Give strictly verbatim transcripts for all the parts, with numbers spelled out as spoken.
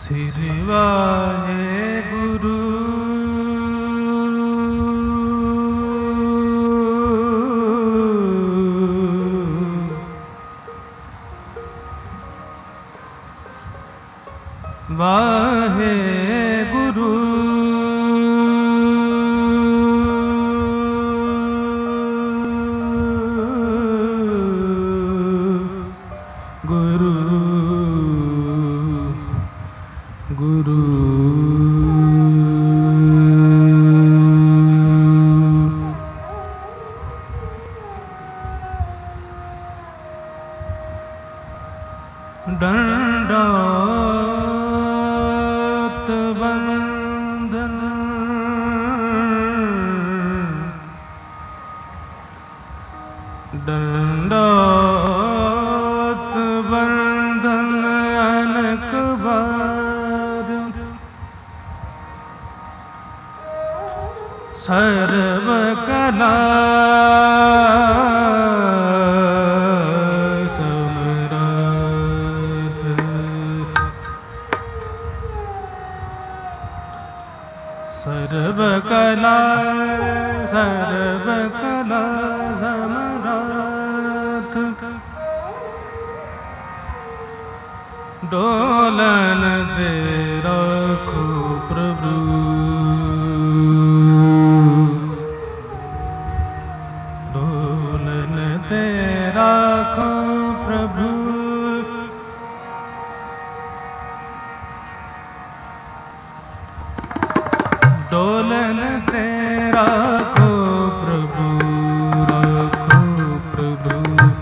श्री वाहे गुरु वाहे गुरु गुरु गुरु दंडोत वंदन दंडोत वंदन अनेक बार सर्व कला सर्व कला सर्व कला समराथ डोलन दे रखो प्रभु डोलन दे रखो प्रभु डोलन तेरा को प्रभु रखो प्रभु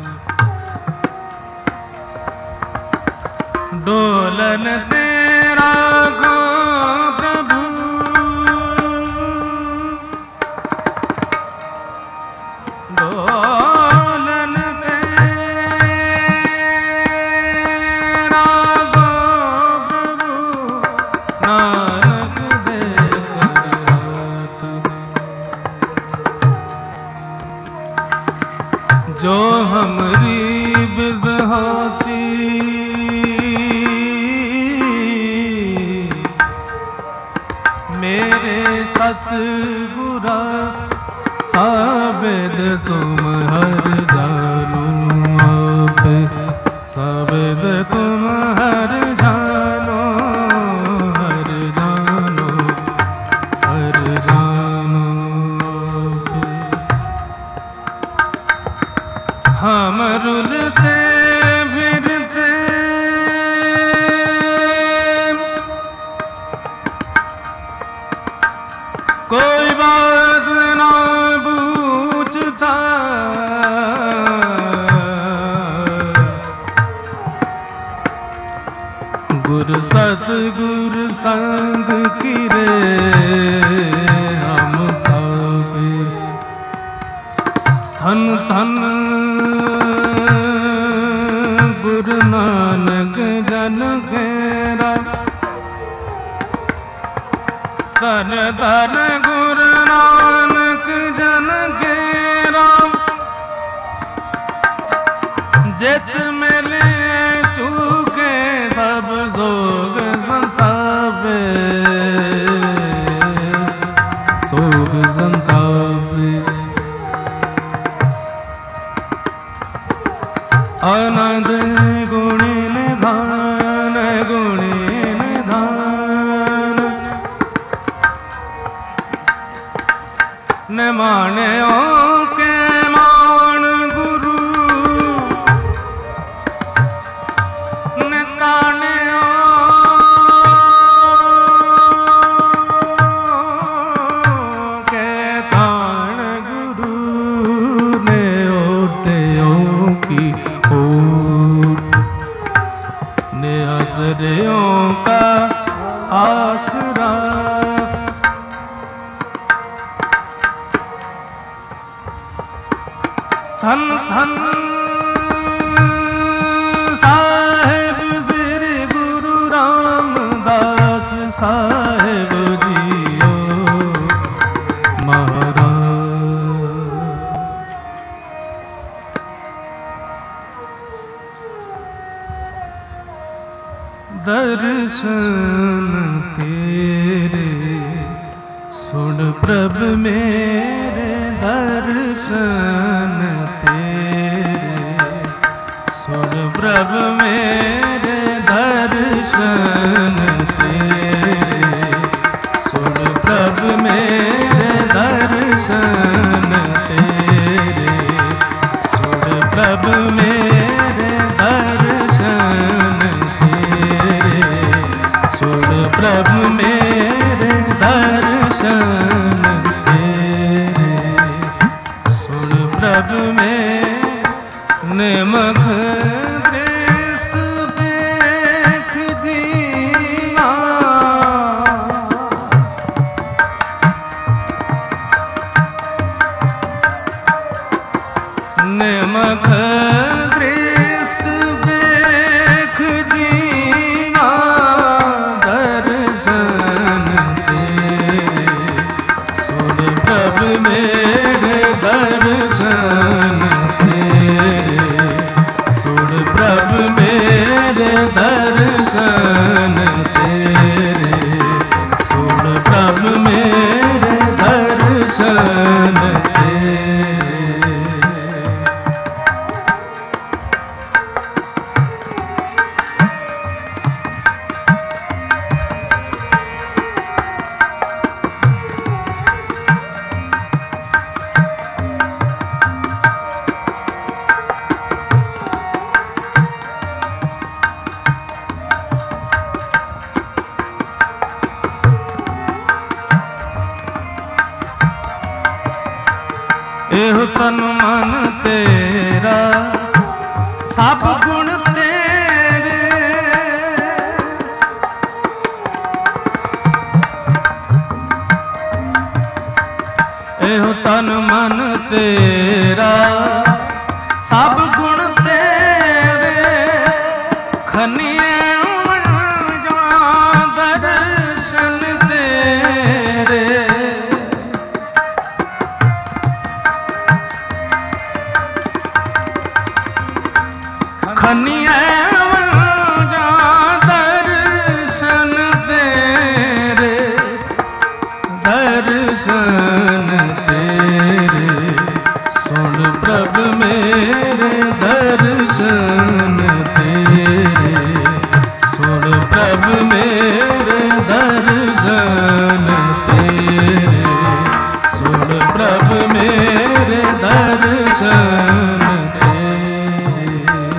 डोलन तेरा को प्रभु डोलन तेरा को प्रभु नानक दे जो हमरी बिद होती मेरे सतगुरा साबिद तुम हर जानो आप साबिद तुम हर जानो हर जानो हर जानो हम रुलते फिरते कोई बात ना पूछता गुरु सतगुरु संग किरे हम पावे धन धन गुरु नानक जन घेरा धन धन गुरु नानक जन घेरा जित मिले चूके सब सोग संतापे सोग संतापे आनंद गुणी निधान गुणी निधान न माने के मान गुरु न ताने के तान गुरु ने ओटे की ने आसरियों का आसरा धन धन साहेब श्री गुरु रामदास साहेब जियो महाराज दर्शन तेरे, सुन प्रभ मेरे दर्शन तेरे, सुन प्रभ मेरे दर्शन तेरे, सुन प्रभ मेरे दर्शन तेरे, सुन प्रभ मेरे दर्शन तेरे, सुन प्रभ मेरे दर्शन तेरे, सुन प्रभ मेरे निमख दृष्ट देख जीना, निमख दृष्ट देख जीना, दर्शन तेरे, सुन प्रभ मेरे दर्शन तेरे, सुन प्रभ मेरे दर्शन तेरे, सुन प्रभ मेरे दर्शन तेरे। एहो तन मन तेरा, सब गुण तेरे, एहो तन मन तेरा, सब गुण तेरे, खनिए दर्शन तेरे, खनिए दर्शन तेरे, दर्शन तेरे, सुन प्रभ मेरे दर्शन तेरे, सुन प्रभ मेरे दर्शन तेरे, सुन प्रभ मेरे दर्शन तेरे।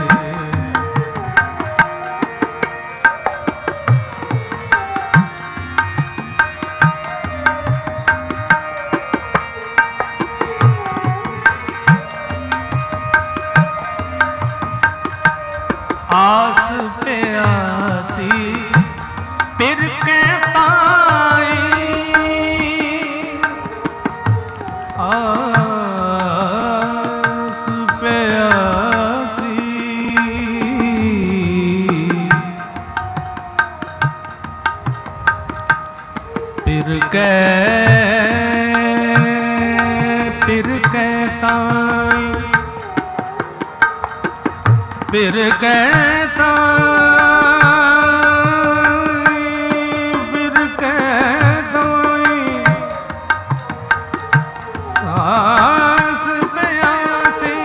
आस पे आसी पिर के ताई, आस पे आसी पिर के पिर के ताई, पिर के ताई, पिर के ताई, आस पे आसी,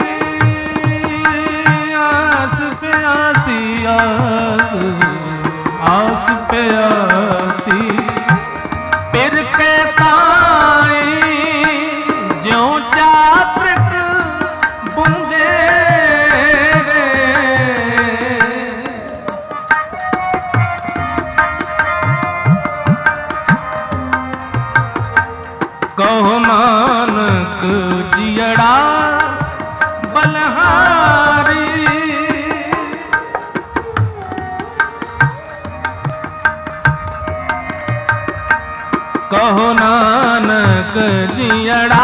आस पे आसी, आस आस पे आसी, पिर के ताई, ज्यों चातृक बूंदे कहो नानक जियड़ा बलहारी, कहो नानक जियड़ा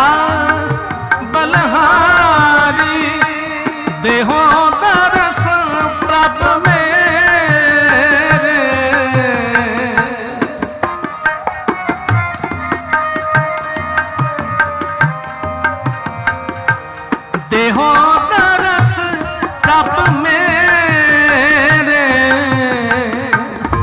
बलहारी, देहो दरस प्रभ मेरे, देहो दरस प्रभ मेरे,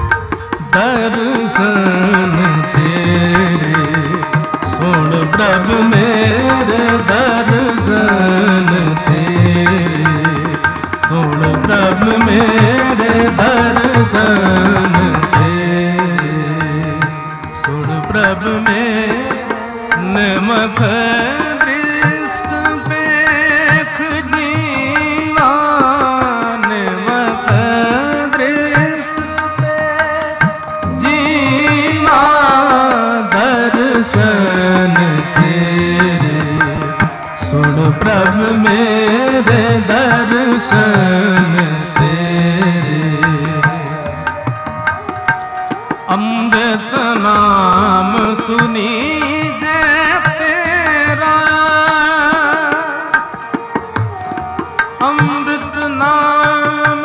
प्रभु मेरे दर्शन तेरे, सुन प्रभु मेरे नमक दृष्ट पेख जीवा, नमक दृष्ट पेख जीवा, दर्शन तेरे, सुन प्रभु मेरे दर्शन तेरे। अमृत नाम सुनी जय तेरा, अमृत नाम,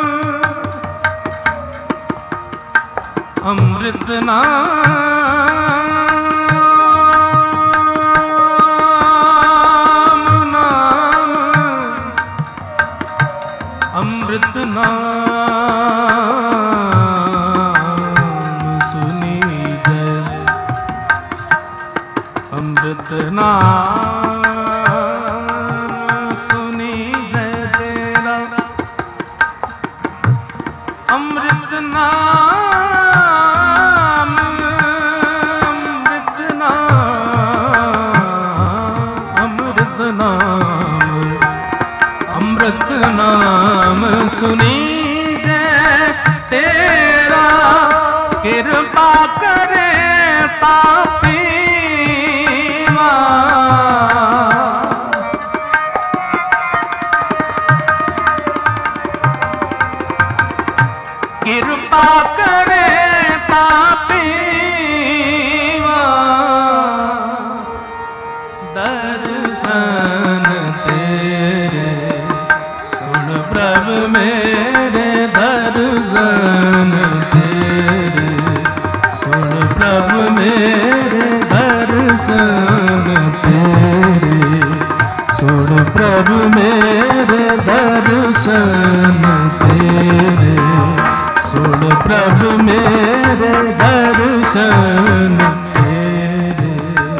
अमृत नाम, नाम अमृत नाम सुनी जय, अमृत नाम सुनी जय तेरा, अमृत नाम, अमृत नाम, अमृत नाम, अमृत नाम सुनी जय तेरा, कृपा करे पापी कृपा करे पापी, दर्शन तेरे, सुन प्रभु मेरे दर्शन तेरे, सुन प्रभु मेरे दर्शन तेरे, सुन प्रभु मेरे दर्शन तेरे, सुन प्रभु मेरे दर्शन तेरे।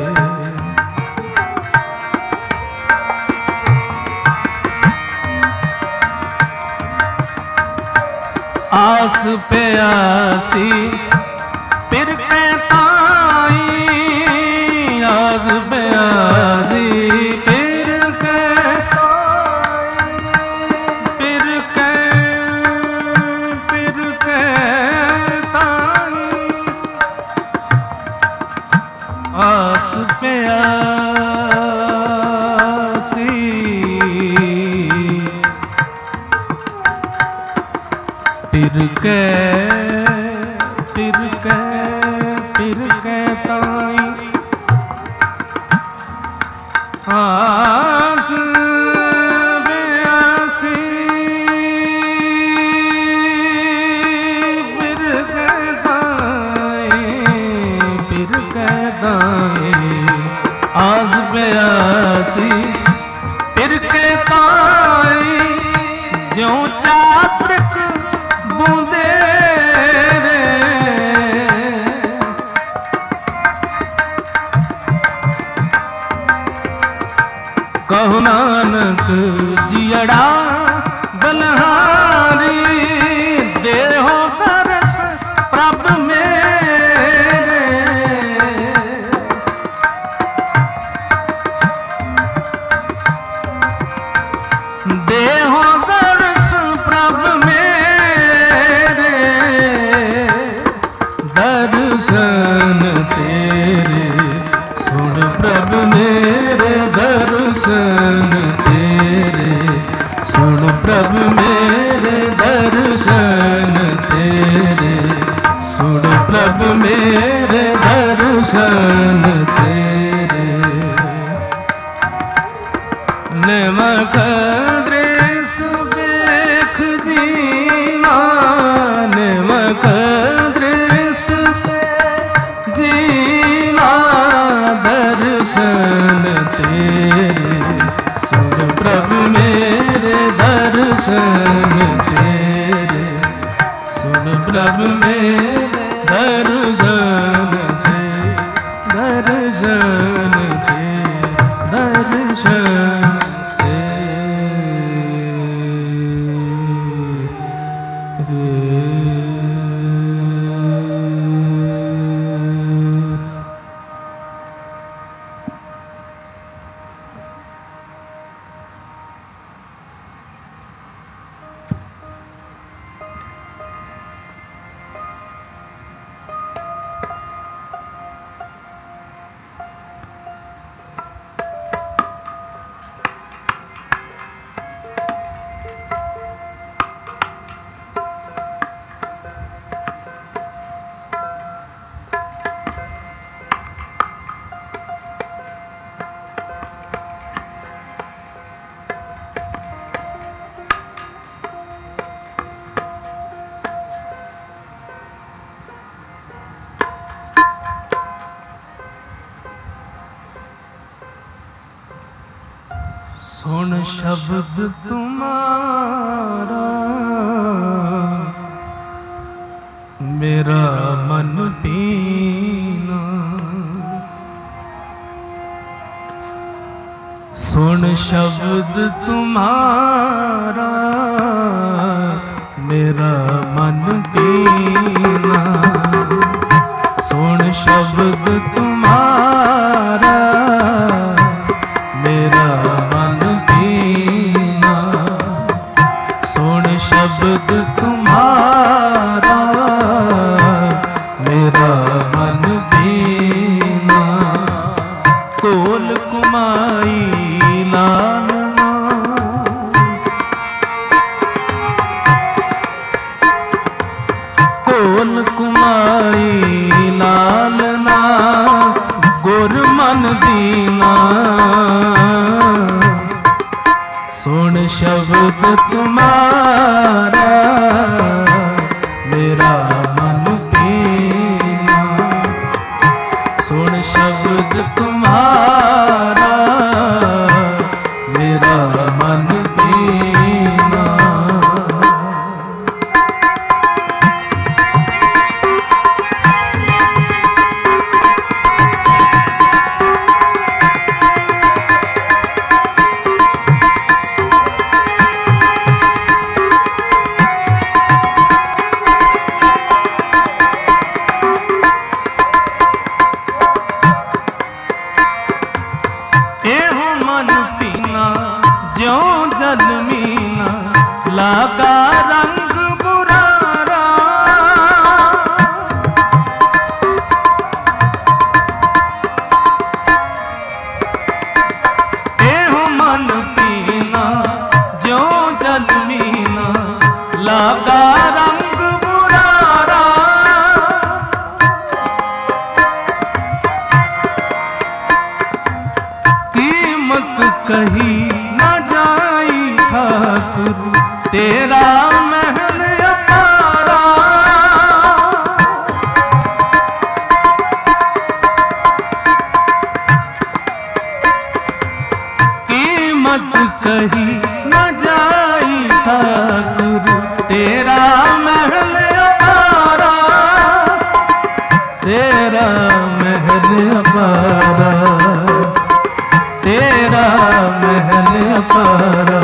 आस पे आसी फिर के ताई, आस पे आसी फिर के ताई, फिर के, फिर के ताई, आस पे आसी फिर के, फिर के, फिर के ताई, आस बेआसी फिर के ताई, फिर के ताई, आस बेआसी फिर के ताई, ज्यों चातृक बूंदे रे, कहो नानक जियड़ा बलहारी, देहो दरस प्रभु मेरे, देहो दरस प्रभु मेरे, दर्शन तेरे, सुन प्रभु मेरे दर्शन तेरे, सुन प्रभु मेरे दर्शन तेरे, सुन प्रभु मेरे दर्शन तेरे। नमक दृष्ट पेख जीवा, नमक दृष्ट जीवा, दर्शन तेरे, सुन प्रभु मेरे दर्शन तेरे, सुन प्रभु मेरे दर्शन तेरे, दर्शन तेरे, दर्शन तेरे। शब्द तुम्हारा मेरा मन पीना, सुन शब्द तुम्हारा मेरा मन पीना, सुन शब्द तुम्हारा मेरा मन पीना, सुन शब्द तुम्हारा मेरा मन पीना। कोल कुमाई लालना, कोल कुमाई लालना, गुर मन दीना, सुन शब्द तुम्हारा मेरा मन पीना, सुन शब्द तुम्हारा मेरा मन पीना। ज्यों जल मीना लागा रंग बुरारा, एहो मन पीना ज्यों जल मीना लागा रंग बुरारा। कीमत कही तेरा महल अपारा, कीमत कही न जाई ठाकुर तेरा महल अपारा, तेरा महल अपारा, तेरा महल अपारा।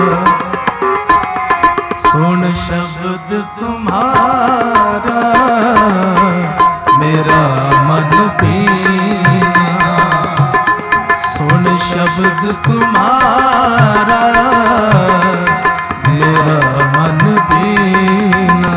सुन शब्द तुम्हारा मेरा मन पीना, सुन शब्द तुम्हारा मेरा मन पीना।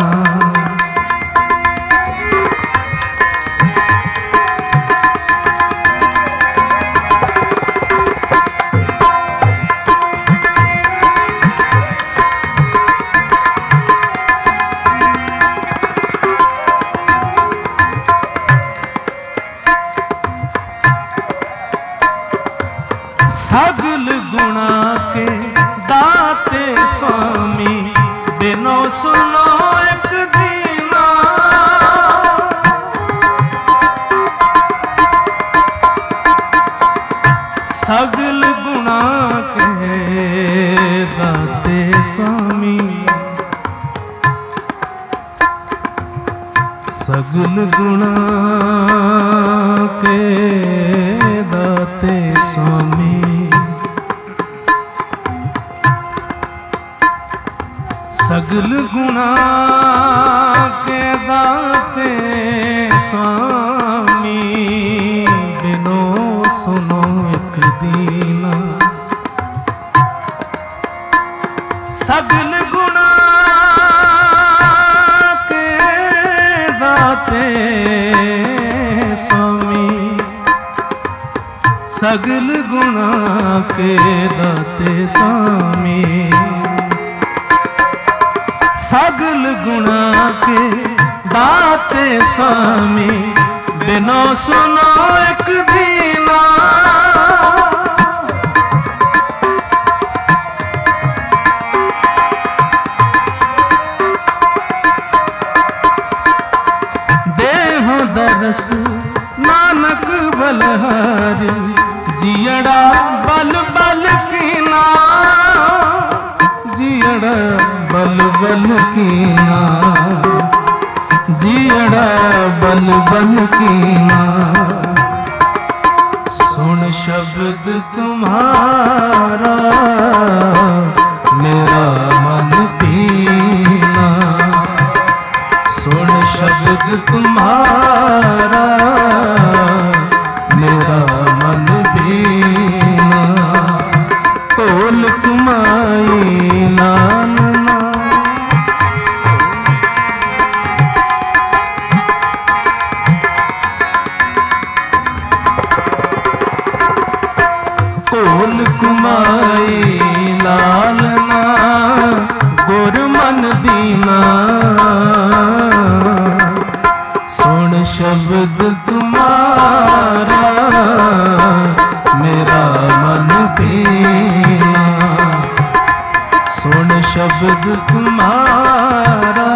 सगल गुणा के दाते स्वामी बिनो सुनो एक दीना, सगल गुणा के दाते स्वामी, सगल गुणा के दाते स्वामी, सगल गुणा के दाते स्वामी बिनो सुनो एक दीना, सगल गुणा के दाते स्वामी, सगल गुणा के दाते स्वामी, सगल गुणा के दाते स्वामी बिनो सुनो एक दीना, देह दरस नानक बलहारी जियड़ा बल बल कीना, जियड़ा बल बल कीना, जियड़ा बल बल कीना। सुन शब्द तुम्हारा मेरा मन पीना, सुन शब्द तुम्हारा मेरा मन पीना। कोल कुमाई नानना, कोल कुमाई लालना, गुर मन दीना। सुन शब्द तुम्हारा मेरा मन पीना, सुन शब्द तुम्हारा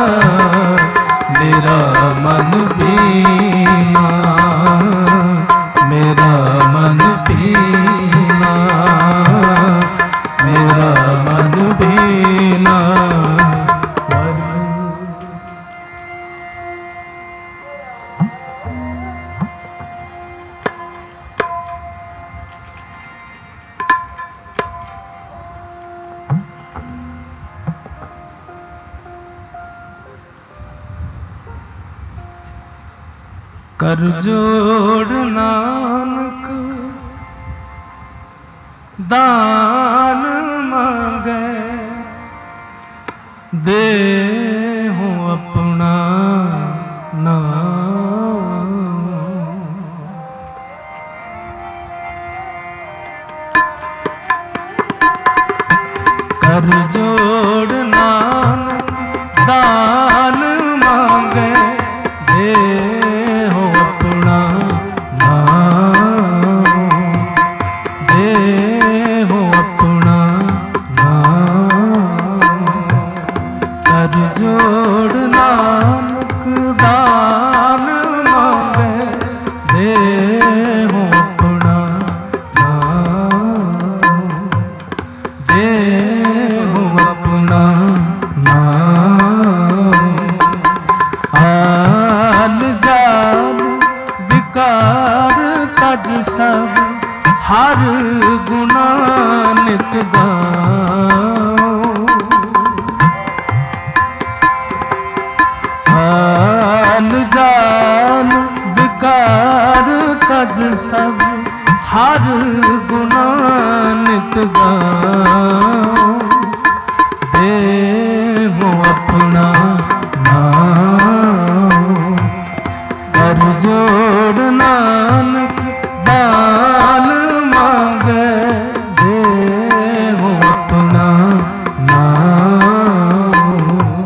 मेरा मन पीना, मेरा मन पीना, मेरा मन पीना। कर जोड़ नानक दान मांगे, दे हो अपना नाम। कर जोड़ नानक दान मांगे, दे हो अपना नाम, दे हो अपना नाम। कर जोड़ नानक दान मांगे, दे हो अपना नाम, दे हो अपना नाम। आल जाल विकार तज सब, हर गुना नित गाओ। आल जाल विकार तज सब, हर गुना नित गाओ। दे हो अपना नाम, कर जोड़ नानक दान मांगे, दे हो अपना नाम।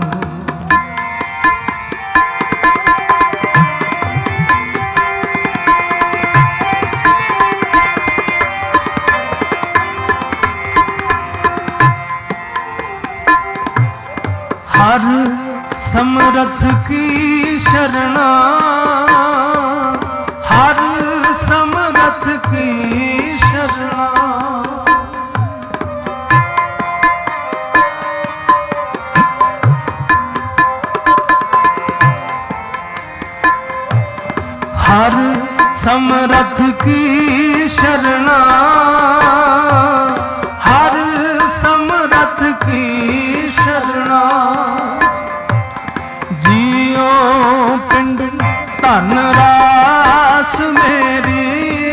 हर समरथ की शरणा, हर समरथ की शरणा। हर समरथ की शरणा, हर समरथ की शरणा। जियो पिंड धन रास मेरी,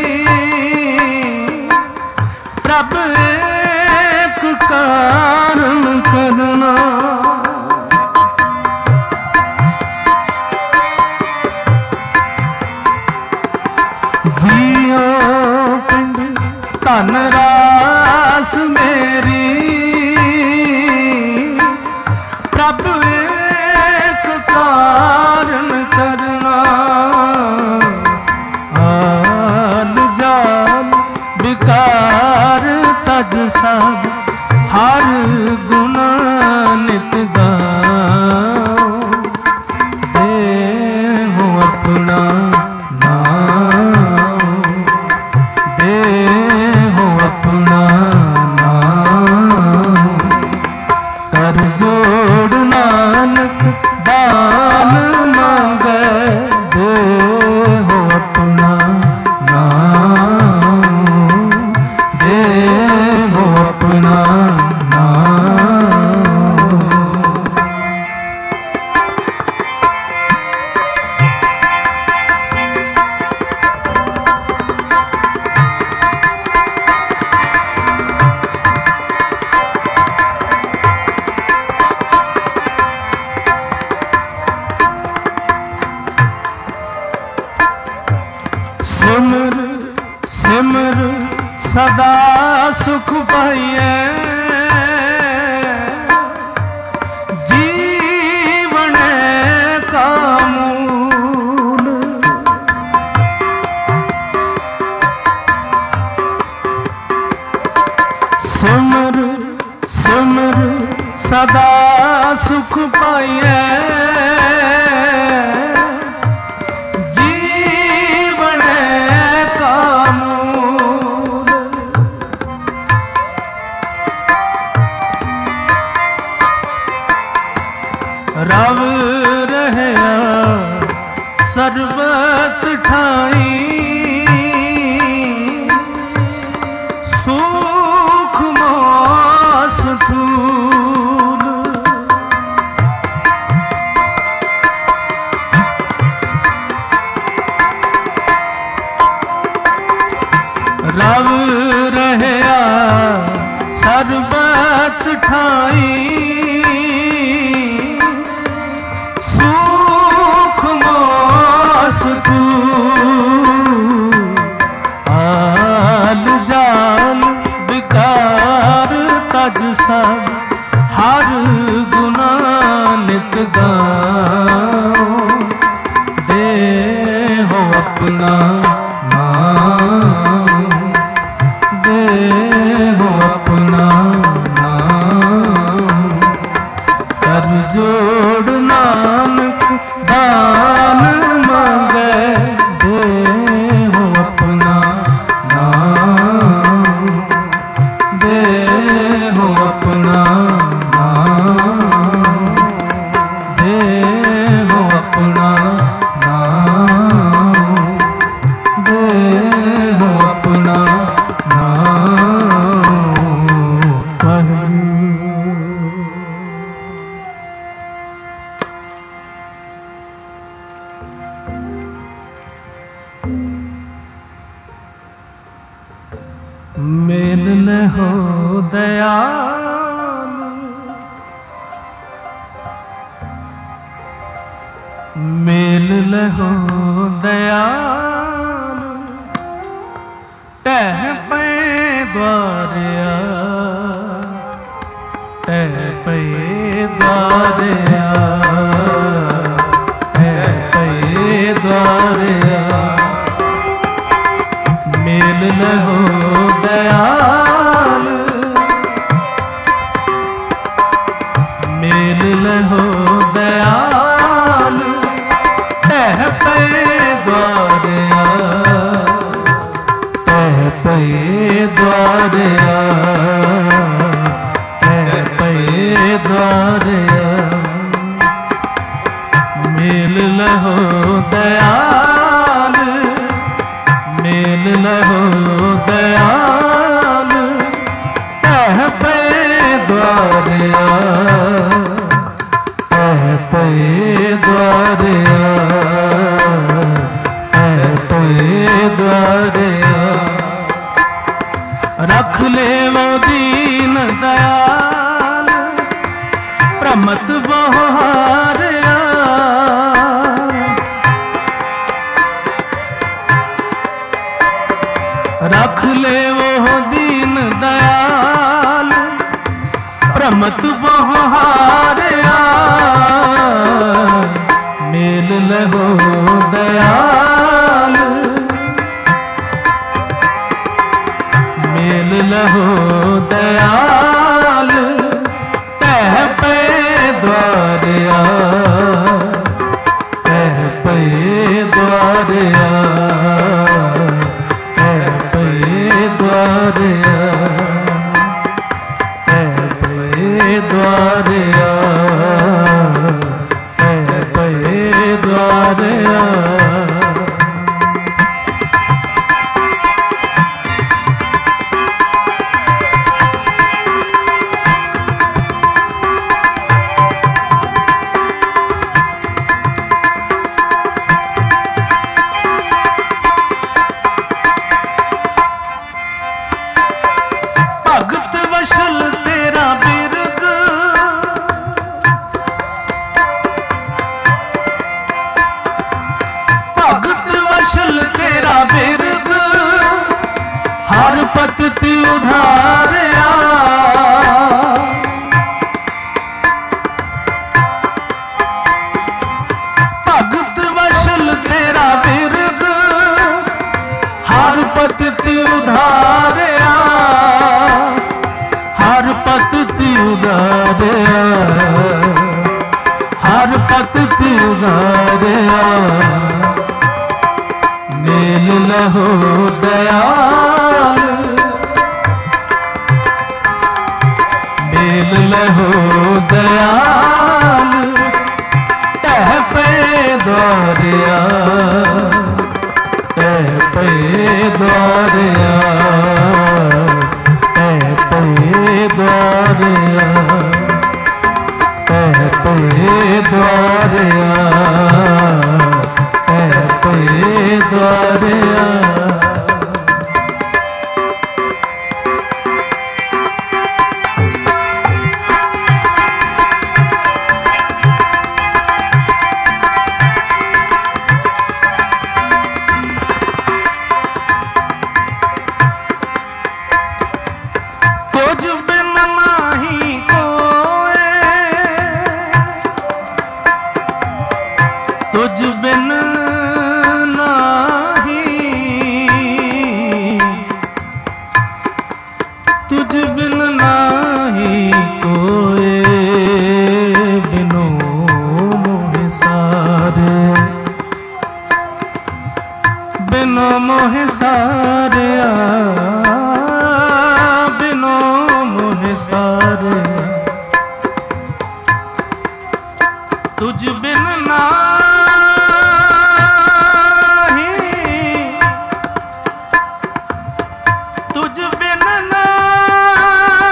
प्रभ एक कारण करना। जियो पिंड धन रास मेरी, प्रभ एक कारण करना। आल जाल विकार तज सब, हर गुना नित गाओ। दे हो अपना नाम, दे सिमर सदा सुख पाइए, जीवन का मूल। सिमर सिमर सदा सुख पाइए, रव रहया सर्वत ठाई, सुख मोस स्थूल। रव रहया सर्वत ठाई, आल जाल विकार तज सब, हर गुना नित गाओ। दे हो अपना नाम, दे हो अपना नाम। कर जोड़ नानक दान मांगे, दे हो अपना नाम, दे हो अपना नाम, दे हो अपना नाम, दे हो अपना नाम। मेल न हो दयाल, मेल न हो दयाल, टह पे द्वारिया, टह पे द्वारिया, टह पे द्वारिया। मेल न हो दयाल, मेल न हो दयाल, टह पे द्वारिया, टह पे द्वारिया, टह पे द्वारिया। मेल न हो दयाल, मेल न हो दयाल, टह पे द्वारिया, टह पे द्वारिया, टह पे द्वारिया। रख ले वो दीन दयाल, प्रमत बहारिया। रख ले वो दीन दयाल, प्रमत बहारिया। मेल न हो दयाल, मेल न हो दयाल, टह पे द्वारिया, टह पे द्वारिया, टह पे द्वारिया, टह पे द्वारिया, टह पे द्वारिया। भगत वशल तेरा बिरद, भगत वशल तेरा बिरद, हर पतति उधारिया भगत वशल तेरा बिरद हर पतति उधारिया हर पतति उधारिया हर पतति उधारिया मेल लहो दयाल मेल लहो दयाल तह पे द्वारिया तह पे द्वारिया तह पे द्वारिया तह पे द्वारिया तह पे द्वारिया तुझ बिन नाही कोई तुझ बिन नाही तुझ बिन नाही कोई बिनो मोह सारे बिनो मोह सारिया बिनो मोह सारे तुझ बिन नाही तुझ बिन नाही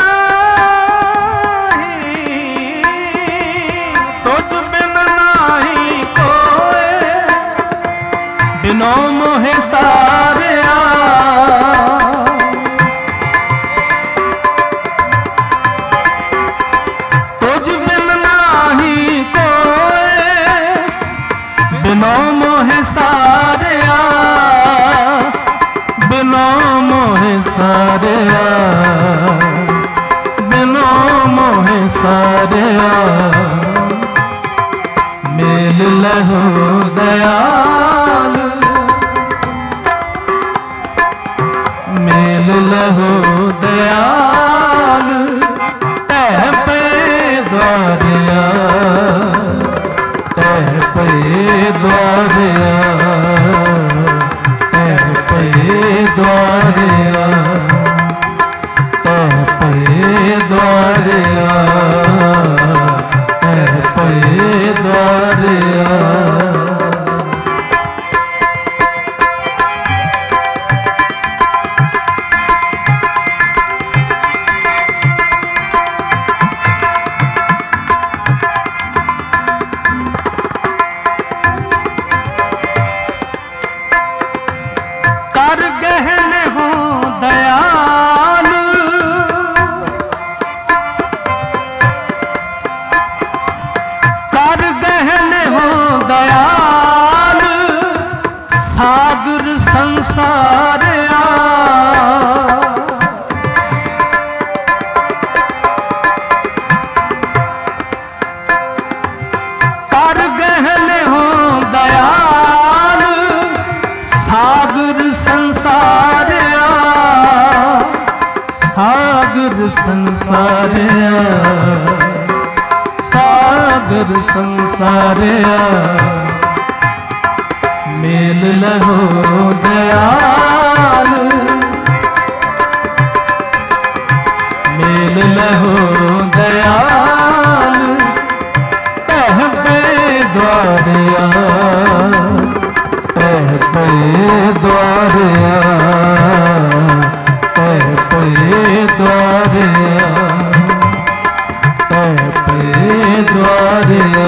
तुझ बिन नाही कोई बिनो मोह सारिया तुझ बिन नाही कोई बिनो मोह सारिया बिनो मोह सारिया बिनो मोह सारिया मेल लहो दयाल मेल लहो दयाल तह पे द्वारिया तह पे द्वारिया तह पे द्वारिया तह पे द्वारिया तह पे द्वारिया कर गहन हो दयाल कर गहन हो दयाल सागर संसारिया कर गहन हो दयाल सागर संसारिया सागर संसारिया सागर संसारिया मेल लहो दयाल मेल लहो दयाल तह पे द्वारिया तह पे द्वारिया तह पे द्वारिया तह पे द्वारिया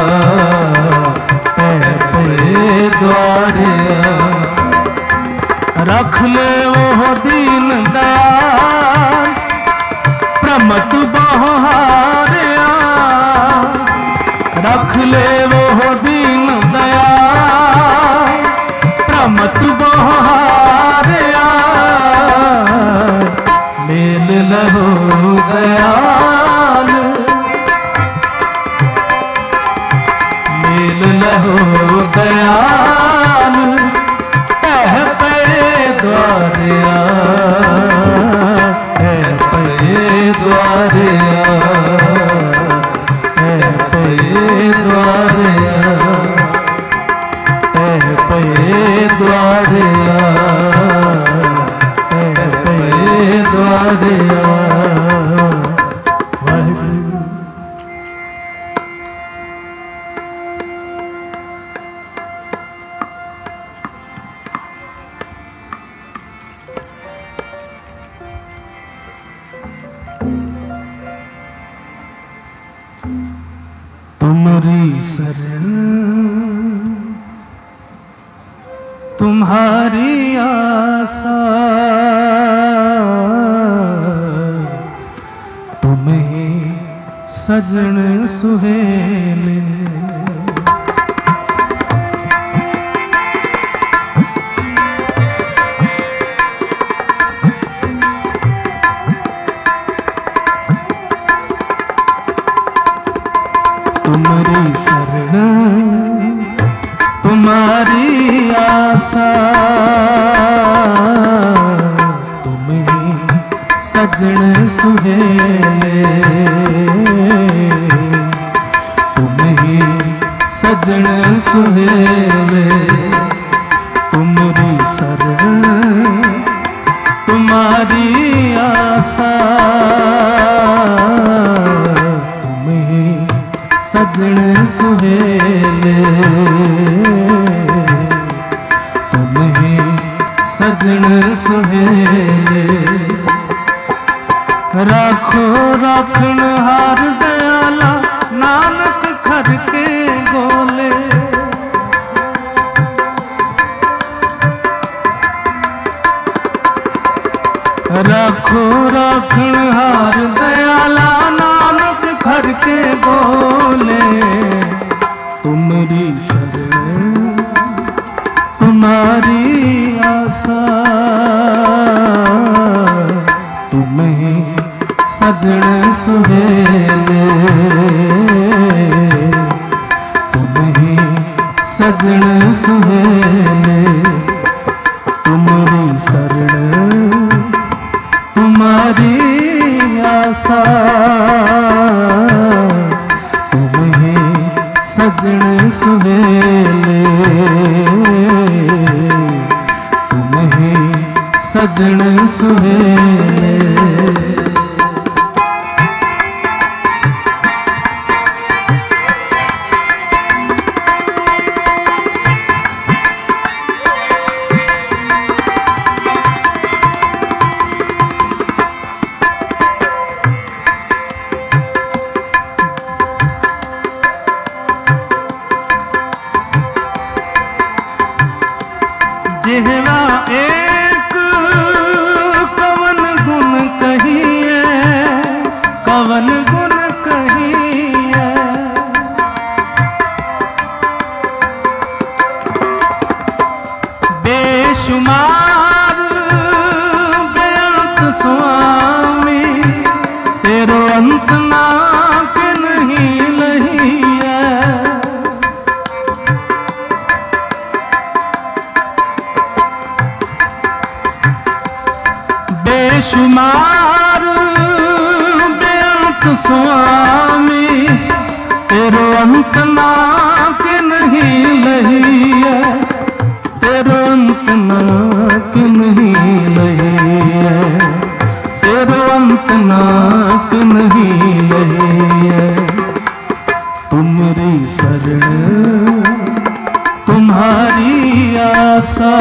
तह पे द्वारिया रख ले वो दीन दयाल प्रमत बहुहारिया रख ले वो दीन दयाल प्रमत बहुहारिया लहो दयाल, मिल लहो दयाल, कह पे द्वारिया, कह पे द्वारिया, कह पे द्वारिया, कह पे द्वारिया, कह पे द्वारिया। वाहिगुरु। तुमरी शरण तुम्हारी आशा, तुम ही सजन सुहेले, तुम्हारी शरण तुम्हारी आशा, तुम ही सजन सुहेले, तुम ही सजन सुहेले, तुम्हारी शरण तुम्हारी आशा, तुम ही सजन सुहेले, तुम ही सजन सुहेले। राखो राखण हार दयाला, नानक खर के गोले, राखो राखण हार दयाला, नानक खर के बोले, तुमरी शरण तुम्हारी आशा, तुम ही सजन सुहेले, तुम ही सजन सुहेले, तुमरी शरण तुम्हारी आशा, तुम ही सजन सुहेले, तुम ही सजन सुहेले। जिहवा एक कवन गुण कहिए, कवन गुण कहिए, बेशुमार बेअंत स्वामी, तेरो अंत ना के नहीं लही है, बेशुमार बेअंत स्वामी, तेरो अंत ना के नहीं लही है, तेरो अंत ना के नहीं लही है, तेरो अंत ना के नहीं लही है। तुमरी शरण तुम्हारी आशा,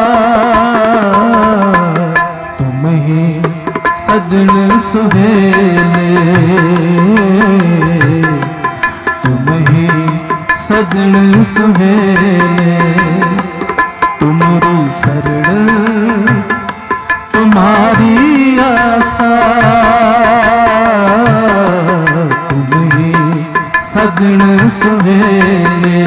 तुम ही सजन सुहेले, तुम ही सजन सुहेले, तुमरी शरण तुम्हारी आशा, तुम ही सजन सुहेले,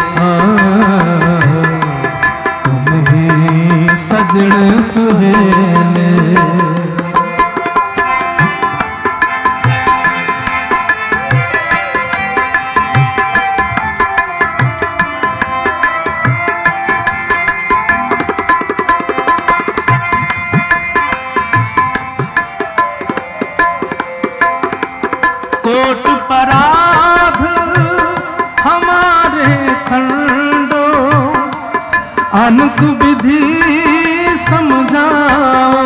तुम ही सजन सुहेले। अनक विधि समझाओ,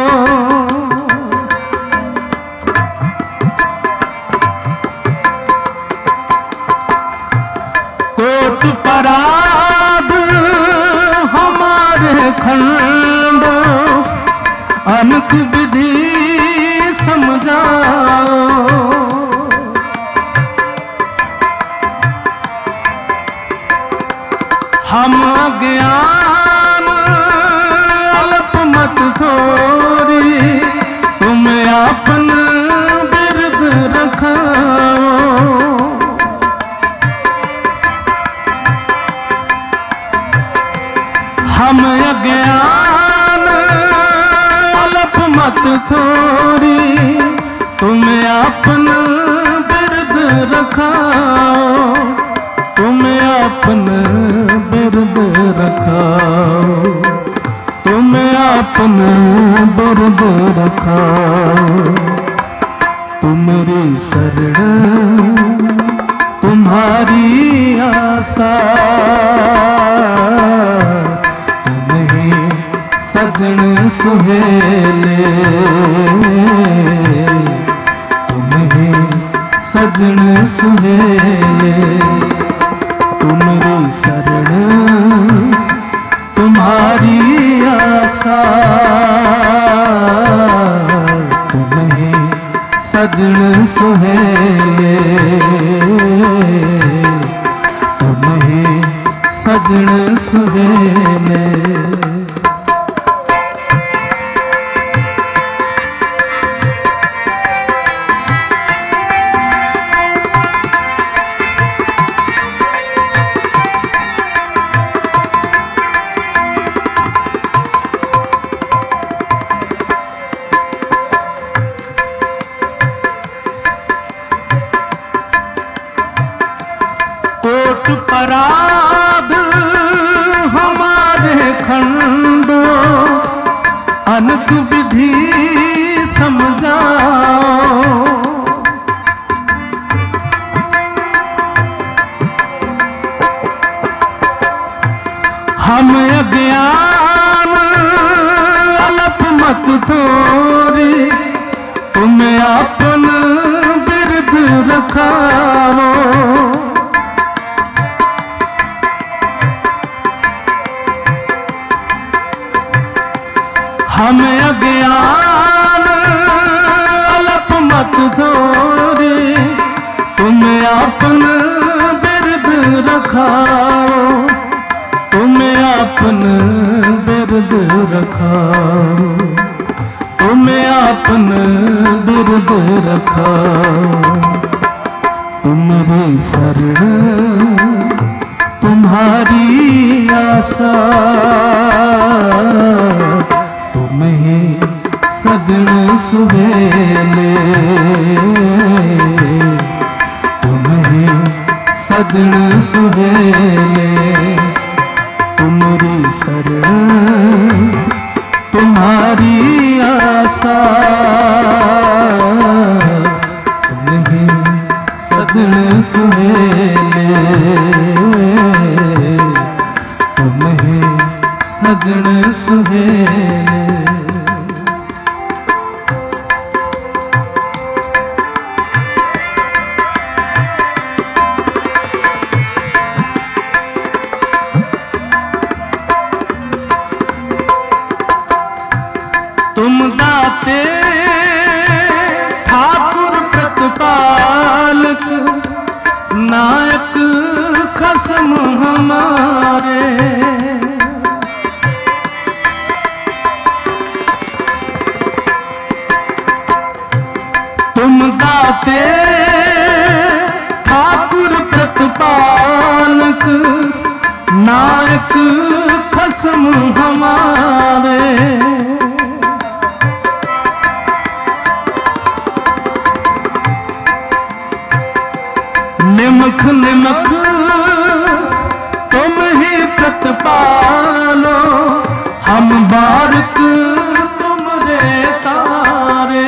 कोट पराध हमारे खंड, अनक विधि समझाओ। हम अज्ञान अल्प मत थोरी, तुम आपन बिरद रखाओ। हम अज्ञान अल्प मत थोरी, तुम आपन बिरद रखाओ, तुम आपन बिरद रखाओ, तुम आपन बिरद रखाओ। तुमरी शरण तुम्हारी आशा, तुम्हें सजन सुहेले, तुम्हें सजन सुहेले। तुमरी शरण तुम्हारी आशा, तुम्हें सजन सुहेले, तुम्हें सजन सुहेले। कोट पराध हमारे खंडो, अनक विधि समझाओ। हम अज्ञान अल्प मत थोरी, तुम आपन बिरद रखाओ। हम अज्ञान अल्प मत थोरी, तुम आपन बिरद रखाओ, तुम आपन बिरद रखाओ, तुम आपन बिरद रखाओ। तुमरी शरण तुम्हारी आशा, तुम्हें सजन सुहेले, तुम्हें सजन सुहेले। तुमरी शरण तुम्हारी आशा, तुम्हें सजन सुहेले, तुम्हें सजन सुहेले। तुम दाते ठाकुर प्रतिपालक, नायक खसम हमारे। तुम दाते ठाकुर प्रतिपालक, नायक खसम हमारे। निमख निमख तुम ही प्रतिपालो, हम बारक तुमरे तारे।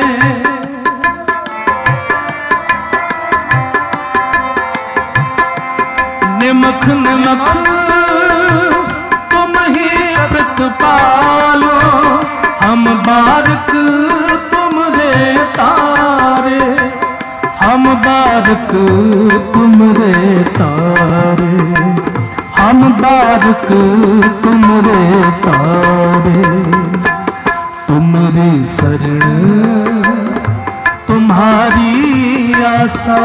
निमख निमख तुम ही प्रतिपालो हम बारक तुमरे तारे, हम बारक तुमरे तारे, हम बारक तुमरे तारे। तुमरी शरण तुम्हारी आशा,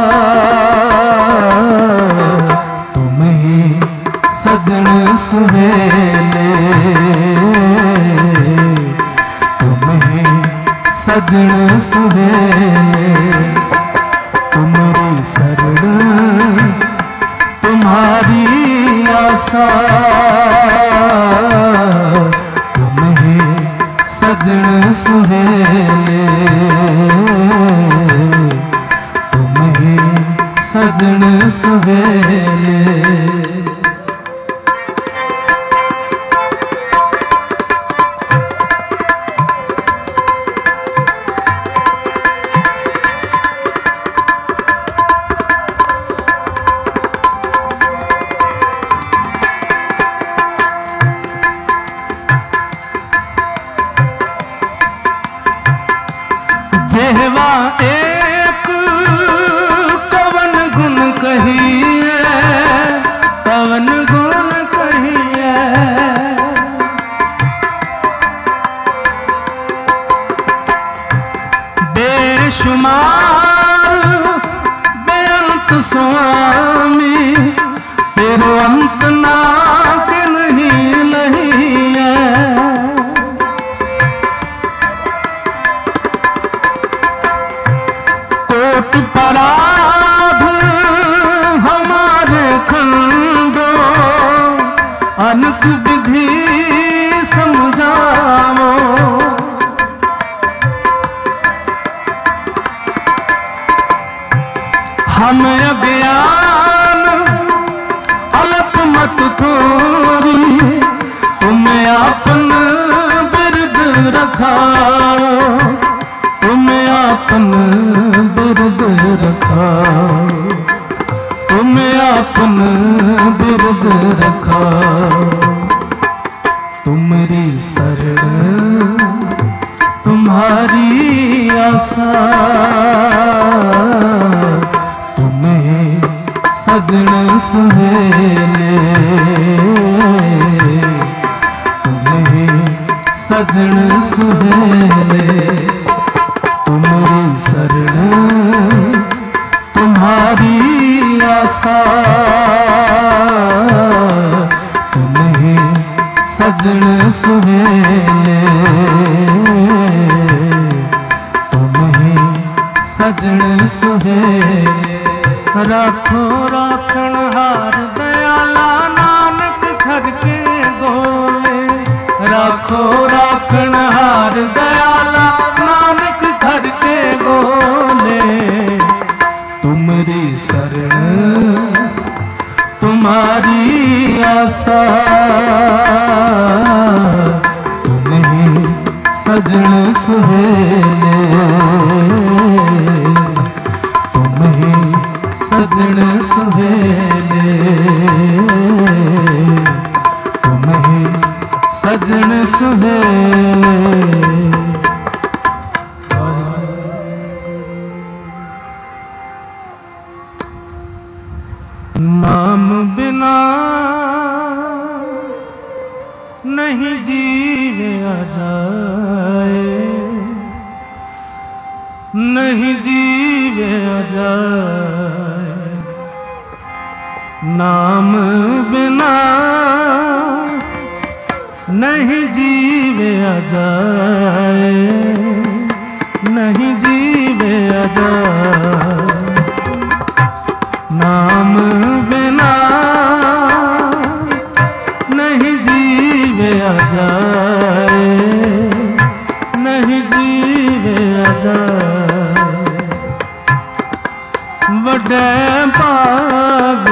तुम ही सजन सुहेले, तुम ही सजन सुहेले। तुमरी शरण तुम्हारी आशा, तुम ही सजन सुहेले, तुम ही सजन सुहेले। जेहवा एक कवन गुण कहिए, कवन गुण कहिए। बेशुमार बेअंत स्वामी, तेरो अंत ना के नहीं लही है। कोट पराध हमारे खंडो, अनक विधि समझावो। हम अज्ञान अल्प मत थोरी, तुम आपन बिरद रखाओ, तुम आपन बिरद रखाओ, तुम आपन बिरद रखाओ। तुमरी शरण तुम्हारी आशा, तुम्हें सजन सुहेले, तुम्हें सजन सुहेले। तुमरी शरण तुम्हारी आशा, तुम्हें सजन सुहेले, तुम्हें सजन सुहेले। राखो राखण हार दयाला नानक घर के गोले, राखो राखण हार दयाला नानक घर के गोले। तुमरी शरण तुम्हारी आशा, तुम्हें सजन सुहेले, तुम्हें सजन सुहेले, तुम्हें सजन सुहेले। नाम बिना नहीं जीया जाए, नहीं जीया जाए। नाम बिना नहीं जीया जाए, नहीं जीया जाए। नाम बिना नहीं जीया जाए, नहीं जीया जाए। वड्डे भाग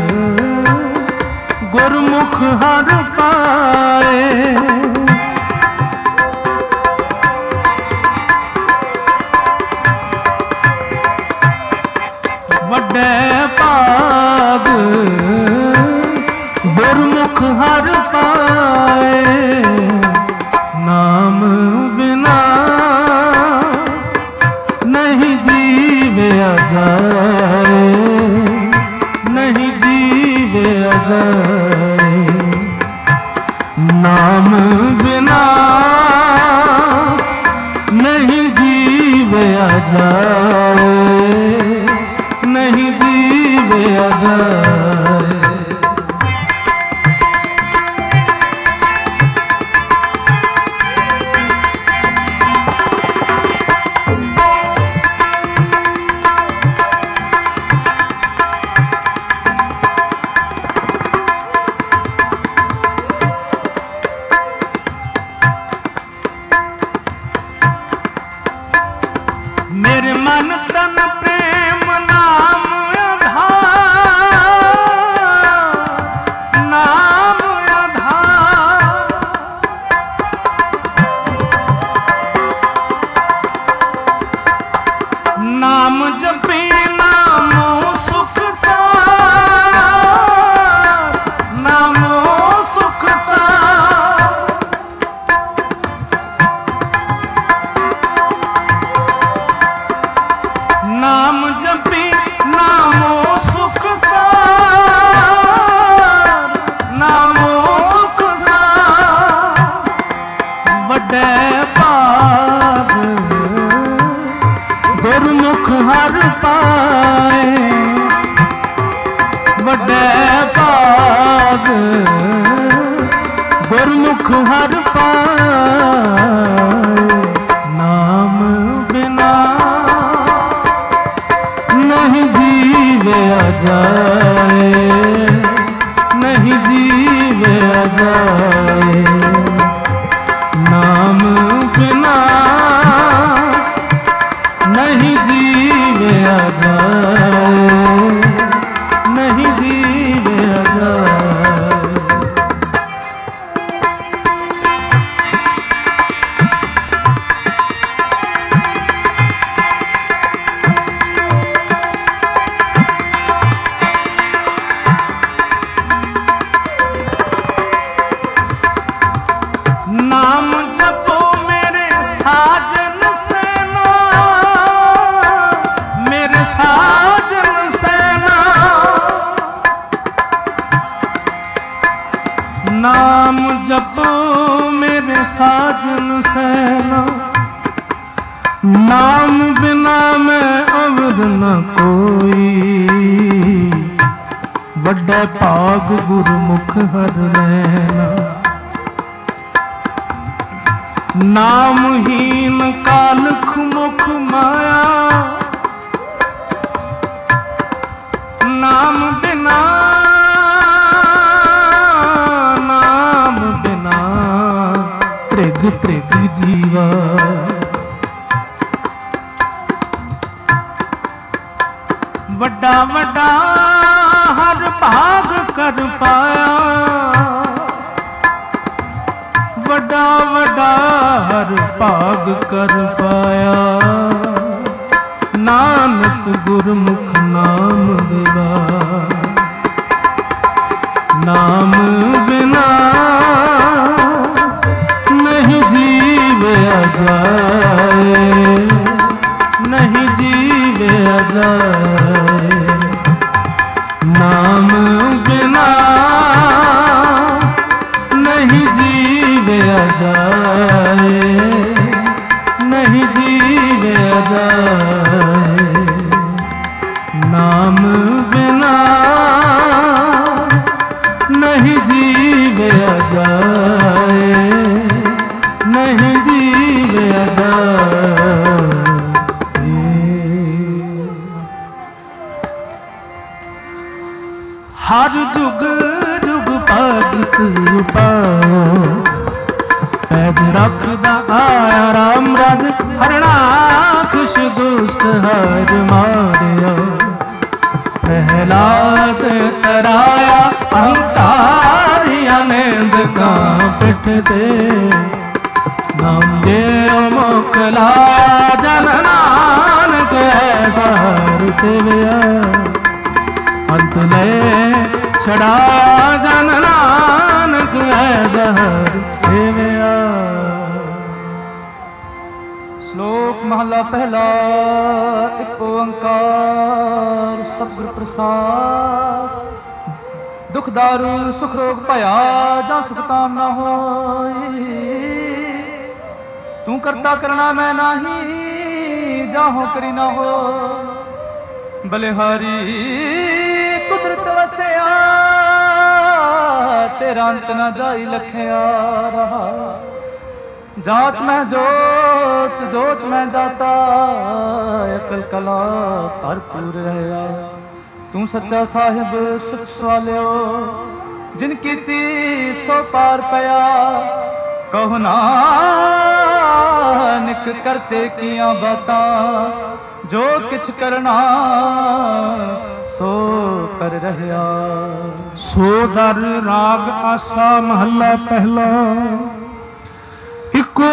गुरमुख हर पाए, वड्डे भाग गुरमुख हर पाए। जाए। नाम बिना नहीं जीवया जाए, नहीं जीवया जाए। मेरे मन तन प्रेम नाम आधार, नाम आधार। नाम जपी नामो सुख सार, नामो सुख सार। नाम जपी नामो सुख सार, नामो सुख सार। वड्डे भाग गुरमुख हर पाए, वड्डे भाग गुरमुख हर पाए। नाम बिना नहीं जीवया जाए, नहीं जीवया जाए। नाम बिना नहीं जीवया जाए, नहीं जीवया जाए। नाम जपो मेरे साजन सेना, मेरे साजन सेना। नाम जपो मेरे साजन सेना। नाम बिना मैं अवध न कोई, वड्डे भाग गुरमुख हर लेना। नामहीन कालख मुख माया, नाम बिना, नाम बिना त्रिग त्रिग जीवा। वड्डा वड्डा हर भाग कर पाया, वड्डा वड्डा हर भाग कर पाया। नानक गुरमुख नाम दिवा। नाम बिना नहीं जीवया जाए, नहीं जीवया जाए। नाम बिना नहीं जीवया जाए, नहीं जीवया जाए। नाम बिना नहीं जीवया जाए, नहीं जीवया जाए। हर जुग जुग भगत पाओ, पैज रखदा आया राम रज। हरणाक्ष दुष्ट हर मारिया, प्रहलाद तराया। अहंकारिया नेंद का पिठ दे, नाम जे मोकलाया। जन नानक ऐसा हर सेवया, अंत ले छड़ाया। जन नानक ऐसा हर सेवया। श्लोक महला पहला। एक ओंकार सतगुर प्रसाद। दुख दारू सुख रोग भया जा सुखताम ना होई। तू करता करना मैं नाही जाहो करी ना हो। बलिहारी कुदरत वसया तेरा अंत ना जाई लखया रहा। जात में जोत जोत में जाता अकल कला भरपूर रहा। तू सच्चा साहिब सुख सवालियो जिन कीती सो पार पया। कहो नानक करते किया बाता जो किछ करना सो कर रहा। सो दर राग आसा महला पहला। एक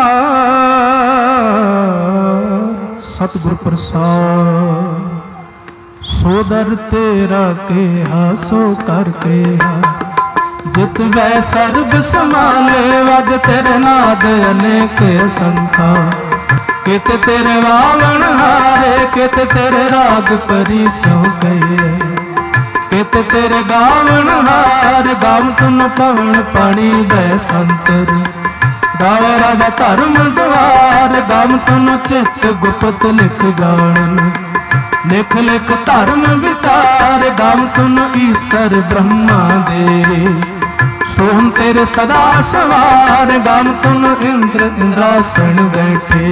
ओंकार सतगुर प्रसाद। सो दर तेरा केहा सो कर केहा। जित वै सर्ब समाले वज तेरे नाद अनेक संखा। कित तेरे वावन हारे कित तेरे राग परी सो गए। कित तेरे गावन हार गाव तुम पवन पानी दै संतर। गाव राजा धर्म द्वार गाव तुम चित गुप्त लिख जानन। लिख लिख धर्म विचार गाव तुम ईसर ब्रह्मा दे। सोहन तेरे सदा सवार गाव तुम इंद्र इंद्रासन बैठे।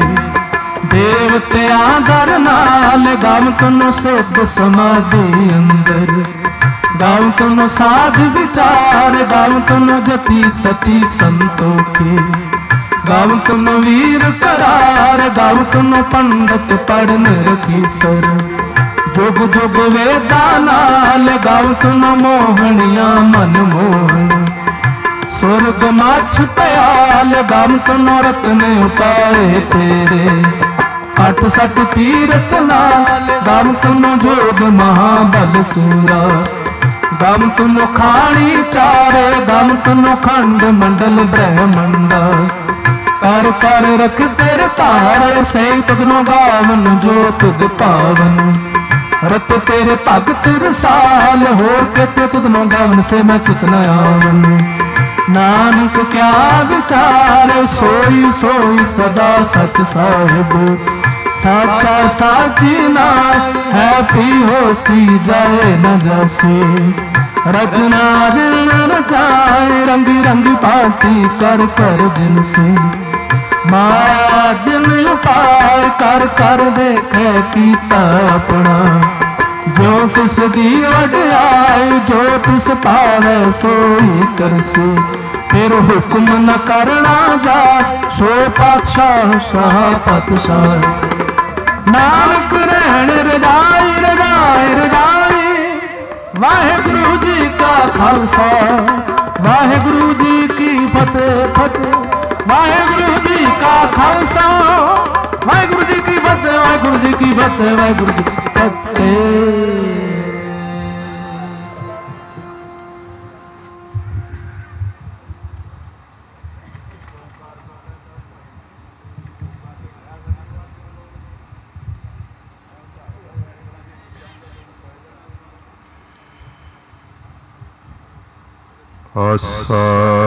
देवत्या दर नाल गाव तुम सिद्ध समाधि अंदर। गाव तुम साध विचार गाव तुम जति सती संतोखे। गाव तुम वीर करार गाव तुम पंडित पढ़न रखी सर। जुग जुग वेदा नाल गाव तुम मोहनिया मन मोहन। स्वर्ग माछ पयाल गाव तुम रत्न उपाए तेरे। अठ सठ तीरथ नाल गाव तुम जोग महाबल सूरा। गाव तुम खाणी चारे गाव तुम खंड मंडल ब्रह्मंडा। कर कर रख तेरे तार सही तुदनो गावन जो तुद पावन। रत तेरे भगत रसाल होर के तुदनो गावन से मैं चित न आवन। नानक क्या विचार सोई सोई सदा सच साहिब। साचा साची ना है पी होसी जाए न जासी। रचना जिन रचाए रंगी रंगी पाती कर कर जिनसे। माया जिन उपाय कर कर देखे कीता अपना। जो तिस दी वड्याई जो तिस पावे सोई करसे। फिर हुक्म न करना जा सो पातशाह शाह पातशाह। नानक रहन रजाई रजाई रजाई। वाहिगुरु जी का खालसा वाहिगुरु जी की फतेह फतेह। वाहिगुरु जी का खालसा वाहिगुरु जी की फतेह वाहिगुरु जी की फतेह वाहिगुरु जी की फतेह। आसा